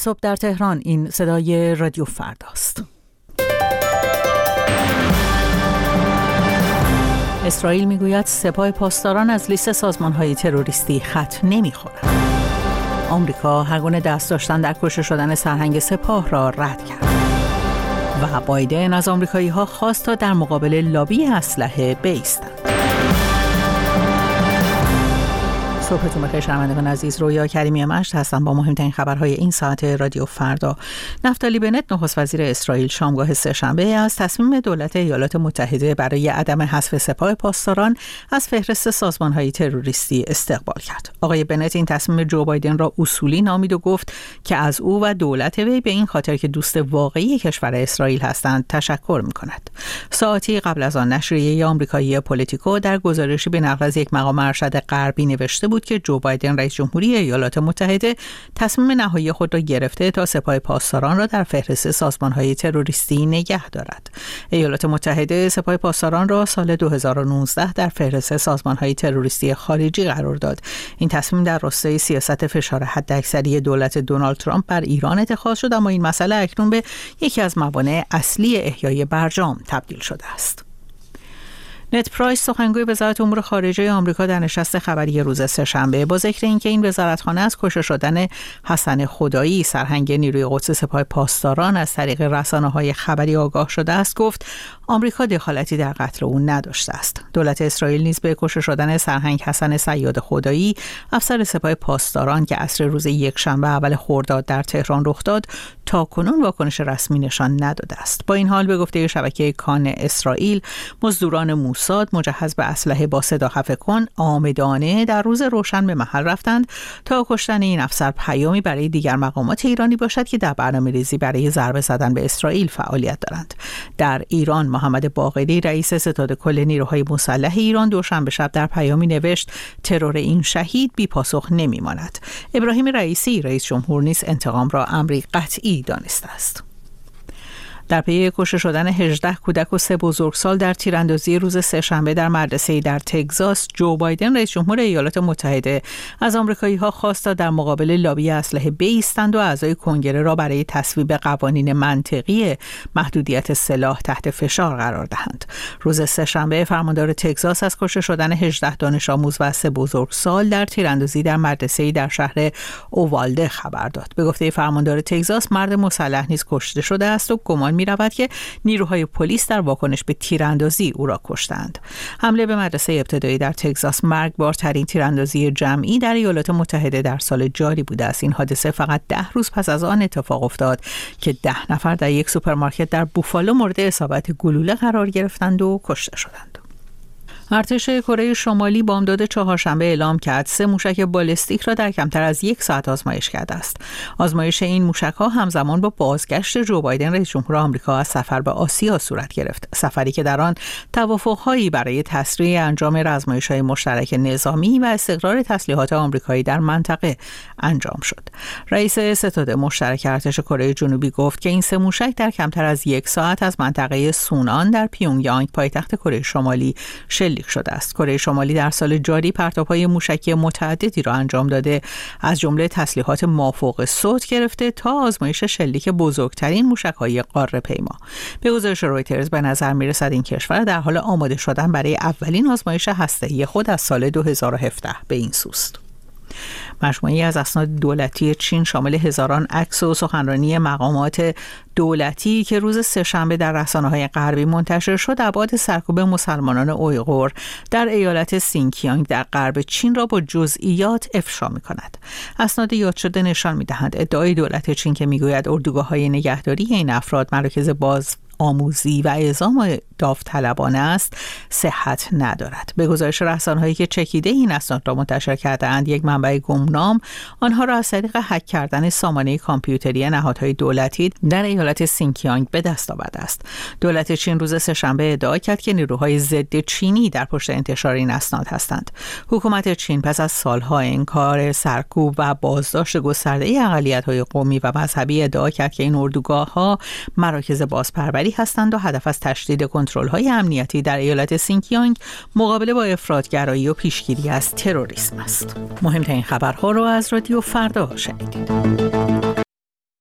صبح در تهران، این صدای رادیو فرداست. اسرائیل میگوید سپاه پاسداران از لیست سازمان‌های تروریستی خط نمی‌خورد. آمریکا هر گونه دست داشتن در کشته شدن سرهنگ سپاه را رد کرد. و بایدن از آمریکایی‌ها خواست تا در مقابل لابی اسلحه بایستند. صبحتون بخیر شنوندگان عزیز، رویا کریمی مشت هستم با مهمترین خبرهای این ساعت رادیو فردا. نفتالی بنت نخست وزیر اسرائیل شامگاه سه‌شنبه از تصمیم دولت ایالات متحده برای عدم حذف سپاه پاسداران از فهرست سازمان‌های تروریستی استقبال کرد. آقای بنت این تصمیم جو بایدن را اصولی نامید و گفت که از او و دولت وی به این خاطر که دوست واقعی کشور اسرائیل هستند تشکر می‌کند. ساعتی قبل از آن نشریه آمریکایی پولیتیکو در گزارشی به نقل از یک مقام ارشد غربی نوشته بود که جو بایدن رئیس جمهوری ایالات متحده تصمیم نهایی خود را گرفته تا سپاه پاسداران را در فهرست سازمان‌های تروریستی نگه دارد. ایالات متحده سپاه پاسداران را سال 2019 در فهرست سازمان‌های تروریستی خارجی قرار داد. این تصمیم در راستای سیاست فشار حداکثری دولت دونالد ترامپ بر ایران اتخاذ شد، اما این مسئله اکنون به یکی از موانع اصلی احیای برجام تبدیل شده است. نت پرایس سخنگوی وزارت امور خارجه آمریکا در نشست خبری روز سه‌شنبه با ذکر اینکه این وزارتخانه از کشته شدن حسن خدایی سرهنگ نیروی قدس سپاه پاسداران از طریق رسانه‌های خبری آگاه شده است، گفت آمریکا دخالتی در قتل او نداشته است. دولت اسرائیل نیز به کشته شدن سرهنگ حسن صیاد خدایی افسر سپاه پاسداران که عصر روز یکشنبه اول خرداد در تهران رخ داد تاکنون واکنش رسمی نشان نداده است. با این حال به گفته شبکه کان اسرائیل، مزدوران موساد مجهز به اسلحه با صدا خفه کن آمدانه در روز روشن به محل رفتند تا کشتن این افسر پیامی برای دیگر مقامات ایرانی باشد که در برنامه‌ریزی برای ضربه زدن به اسرائیل فعالیت دارند. در ایران محمد باقری رئیس ستاد کل نیروهای مسلح ایران دوشنبه شب در پیامی نوشت ترور این شهید بی پاسخ نمی‌ماند. ابراهیم رئیسی رئیس جمهور نیز انتقام را امری قطعی دانسته است. در پی کشته شدن 18 کودک و 3 بزرگسال در تیراندازی روز سه‌شنبه در مدرسه‌ای در تگزاس، جو بایدن رئیس جمهور ایالات متحده از آمریکایی‌ها خواست تا در مقابل لابی اسلحه بایستند و اعضای کنگره را برای تصویب قوانین منطقی محدودیت سلاح تحت فشار قرار دهند. روز سه‌شنبه فرماندار تگزاس از کشته شدن 18 دانش آموز و 3 بزرگسال در تیراندازی در مدرسه‌ای در شهر اووالده خبر داد. به گفته فرماندار تگزاس، مرد مسلح نیز کشته شده است و گمان می‌رود که نیروهای پلیس در واکنش به تیراندازی او را کشتند. حمله به مدرسه ابتدایی در تگزاس مرگبارترین تیراندازی جمعی در ایالات متحده در سال جاری بوده است. این حادثه فقط 10 روز پس از آن اتفاق افتاد که 10 نفر در یک سوپرمارکت در بوفالو مورد اصابت گلوله قرار گرفتند و کشته شدند. ارتش کره شمالی بامداد چهارشنبه اعلام کرد 3 موشک بالستیک را در کمتر از 1 ساعت آزمایش کرده است. آزمایش این موشک‌ها همزمان با بازگشت جو بایدن رئیس جمهور آمریکا از سفر به آسیا صورت گرفت. سفری که در آن توافق‌هایی برای تسریع انجام آزمایش‌های مشترک نظامی و استقرار تسلیحات آمریکایی در منطقه انجام شد. رئیس ستاد مشترک ارتش کره جنوبی گفت که این 3 موشک در کمتر از 1 ساعت از منطقه سونان در پیونگیانگ پایتخت کره شمالی شلیک شده است. کره شمالی در سال جاری پرتاب‌های موشکی متعددی را انجام داده، از جمله تسلیحات مافوق صوت گرفته تا آزمایش شلیک بزرگترین موشک‌های قاره‌پیما. به گزارش رویترز به نظر می‌رسد این کشور در حال آماده شدن برای اولین آزمایش هسته‌ای خود از سال 2017 به این سوست. مجموعه‌ای از اسناد دولتی چین شامل هزاران عکس و سخنرانی مقامات دولتی که روز سه‌شنبه در رسانه‌های غربی منتشر شد، ابعاد سرکوب مسلمانان اویغور در ایالت سینکیانگ در غرب چین را با جزئیات افشا می‌کند. اسناد یاد شده نشان می‌دهند ادعای دولت چین که می‌گوید اردوگاه‌های نگهداری این افراد مراکز باز آموزی و اعزام داوطلبانه است صحت ندارد. به گزارش رسانه‌هایی که چکیده این اسناد را منتشر کرده‌اند، یک منبع گمنام آنها را از طریق هک کردن سامانه کامپیوتری نهادهای دولتی در ایالت سینکیانگ به دست آورده است. دولت چین روز سه‌شنبه ادعا کرد که نیروهای ضد چینی در پشت انتشار این اسناد هستند. حکومت چین پس از سالها انکار سرکوب و بازداشت گسترده اقلیت‌های قومی و مذهبی ادعا کرد که این اردوگاه‌ها مراکز بازپروری هستند و هدف از تشدید کنترل‌های امنیتی در ایالت سینکیانگ مقابله با افراطگرایی و پیشگیری از تروریسم است. مهمترین خبرها را از رادیو فردا شنیدید.